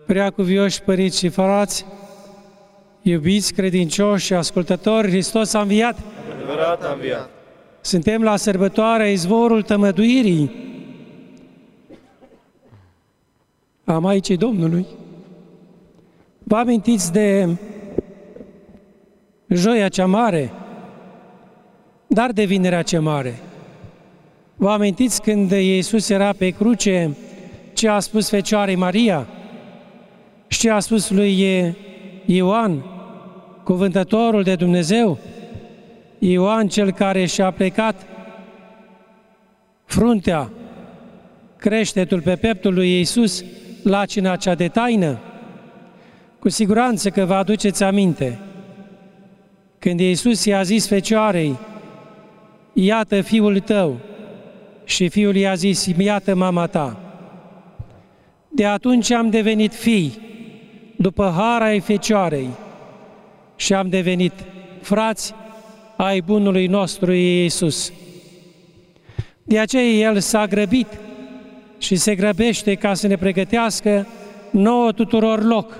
Preacuvioși părinți și frați, iubiți credincioși și ascultători, Hristos a înviat! Adevărat a înviat! Suntem la sărbătoarea Izvorul Tămăduirii a Maicii Domnului. Vă amintiți de Joia cea Mare, dar de Vinerea cea Mare. Vă amintiți când Iisus era pe cruce, ce a spus Fecioarei Maria și ce a spus lui Ioan, cuvântătorul de Dumnezeu? Ioan, cel care și-a plecat fruntea, creștetul pe pieptul lui Iisus la cina cea de taină. Cu siguranță că vă aduceți aminte, când Iisus i-a zis Fecioarei, iată fiul tău, și fiul i-a zis, iată mama ta. De atunci am devenit fii, după har ai Fecioarei, și am devenit frați ai bunului nostru Iisus. De aceea El s-a grăbit și se grăbește ca să ne pregătească nouă tuturor loc.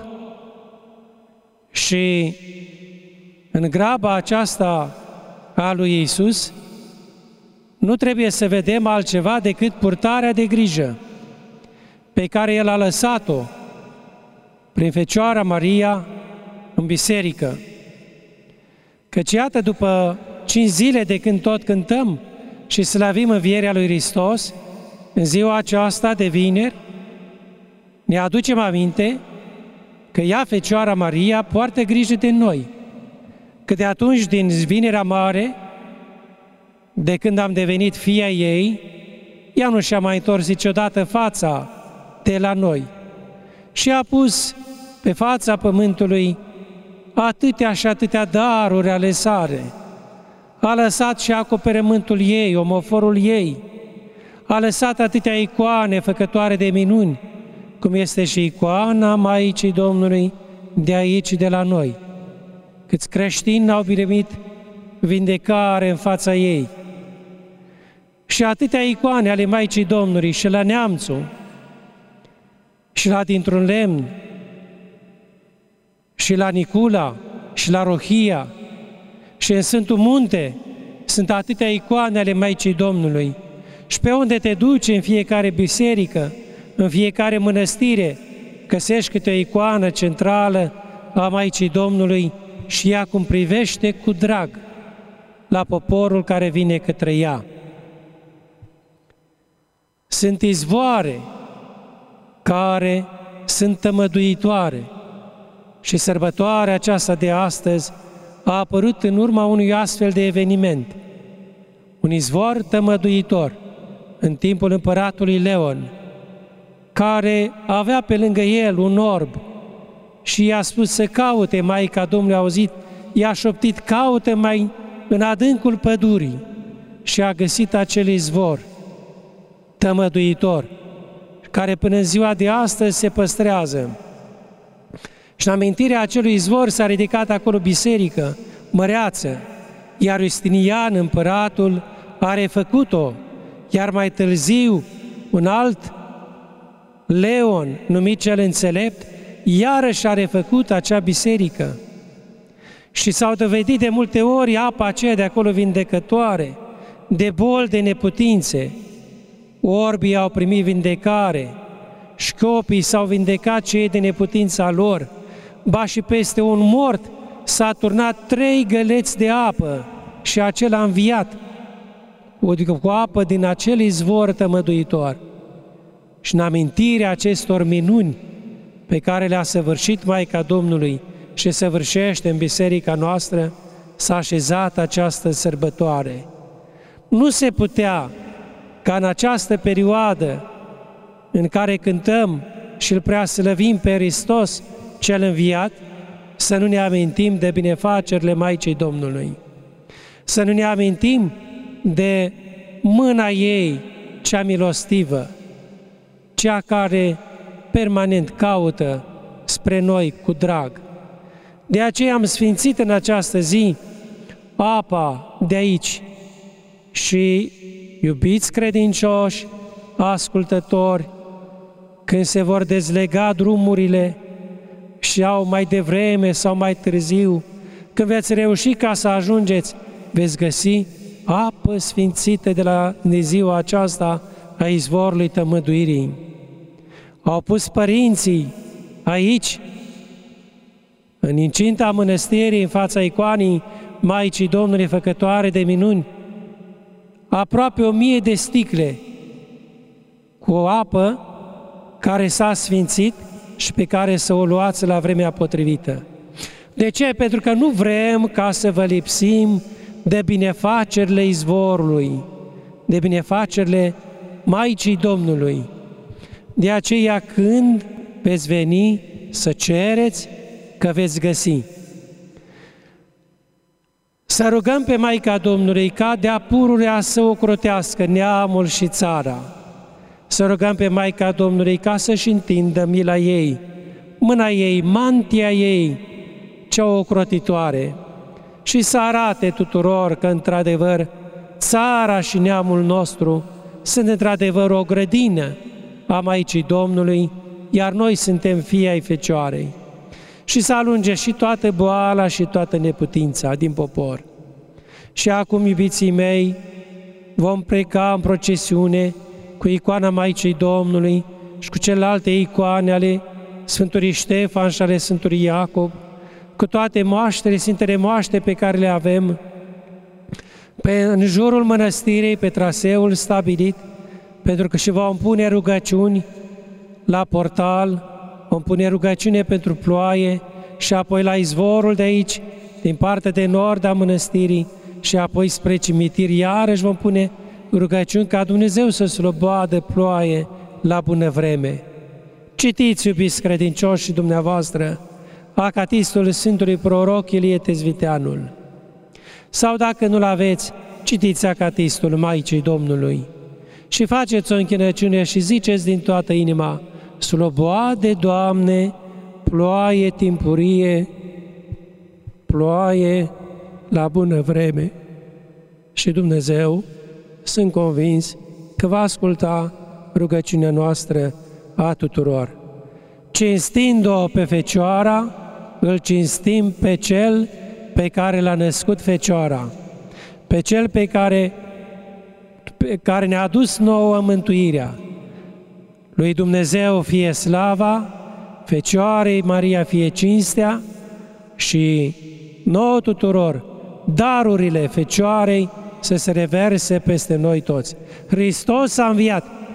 Și în graba aceasta a lui Iisus nu trebuie să vedem altceva decât purtarea de grijă pe care El a lăsat-o prin Fecioara Maria în biserică. Căci iată, după 5 zile de când tot cântăm și slăvim învierea lui Hristos, în ziua aceasta de vineri, ne aducem aminte că ea, Fecioara Maria, poartă grijă de noi, că de atunci, din Vinerea Mare, de când am devenit fia ei, ea nu și-a mai întors niciodată fața de la noi și a pus pe fața pământului atâtea și atâtea daruri ale sale. A lăsat și acoperământul ei, omoforul ei, a lăsat atâtea icoane făcătoare de minuni, cum este și icoana Maicii Domnului de aici, de la noi. Câți creștini au primit vindecare în fața ei. Și atâtea icoane ale Maicii Domnului și la Neamțu, și la dintr-un lemn, și la Nicula, și la Rohia, și în Sfântul Munte sunt atâtea icoane ale Maicii Domnului. Și pe unde te duci, în fiecare biserică, în fiecare mănăstire, găsești câte o icoană centrală a Maicii Domnului și ea cum privește cu drag la poporul care vine către ea. Sunt izvoare care sunt tămăduitoare și sărbătoarea aceasta de astăzi a apărut în urma unui astfel de eveniment. Un izvor tămăduitor în timpul împăratului Leon, care avea pe lângă el un orb și i-a spus să caute, Maica Domnului a auzit, i-a șoptit, caută mai în adâncul pădurii și a găsit acel izvor tămăduitor, care până în ziua de astăzi se păstrează. Și în amintirea acelui izvor s-a ridicat acolo biserică măreață, iar Justinian, împăratul, a refăcut-o, iar mai târziu un alt Leon, numit cel înțelept, iarăși a refăcut acea biserică. Și s-au dovedit de multe ori apa aceea de acolo vindecătoare, de boli, de neputințe. Orbii au primit vindecare, școpii s-au vindecat cei de neputința lor, ba și peste un mort s-a turnat 3 găleți de apă și acela a înviat, adică cu apă din acel izvor tămăduitor. Și în amintirea acestor minuni pe care le-a săvârșit Maica Domnului și săvârșește în biserica noastră, s-a așezat această sărbătoare. Nu se putea ca în această perioadă în care cântăm și îl preaslăvim pe Hristos cel înviat, să nu ne amintim de binefacerile Maicii Domnului, să nu ne amintim de mâna ei cea milostivă, cea care permanent caută spre noi cu drag. De aceea am sfințit în această zi apa de aici și, iubiți credincioși, ascultători, când se vor dezlega drumurile și au mai devreme sau mai târziu, când veți reuși ca să ajungeți, veți găsi apă sfințită de ziua aceasta a izvorului tămăduirii. Au pus părinții aici, în incinta mănăstirii, în fața icoanei Maicii Domnului Făcătoare de minuni, aproape 1000 de sticle cu o apă care s-a sfințit și pe care să o luați la vremea potrivită. De ce? Pentru că nu vrem ca să vă lipsim de binefacerile izvorului, de binefacerile Maicii Domnului. De aceea când veți veni să cereți, că veți găsi. Să rugăm pe Maica Domnului ca de-a pururea să ocrotească neamul și țara. Să rugăm pe Maica Domnului ca să-și întindă mila ei, mâna ei, mantia ei, cea ocrotitoare, și să arate tuturor că, într-adevăr, țara și neamul nostru sunt, într-adevăr, o grădină a Maicii Domnului, iar noi suntem fii ai Fecioarei. Și să alunge și toată boala și toată neputința din popor. Și acum, iubiții mei, vom pleca în procesiune cu icoana Maicii Domnului și cu celelalte icoane ale Sfântului Ștefan și ale Sfântului Iacob, cu toate moaștele, sfintele moaște pe care le avem, în jurul mănăstirii, pe traseul stabilit, pentru că și vom pune rugăciuni la portal, vom pune rugăciune pentru ploaie și apoi la izvorul de aici, din partea de nord a mănăstirii, și apoi spre cimitir, iarăși vom pune rugăciuni ca Dumnezeu să slobodă ploaie la bună vreme. Citiți, iubiți credincioși și dumneavoastră, acatistul Sfântului Proroc Ilie Tezviteanul. Sau dacă nu-l aveți, citiți acatistul Maicii Domnului și faceți o închinăciune și ziceți din toată inima: sloboade, Doamne, ploaie timpurie, ploaie la bună vreme. Și Dumnezeu, sunt convins că va asculta rugăciunea noastră a tuturor. Cinstind-o pe Fecioara, îl cinstim pe Cel pe care l-a născut Fecioara, pe Cel pe care ne-a adus nouă mântuirea. Lui Dumnezeu fie slava, Fecioarei Maria fie cinstea și nouă tuturor darurile Fecioarei să se reverse peste noi toți. Hristos a înviat!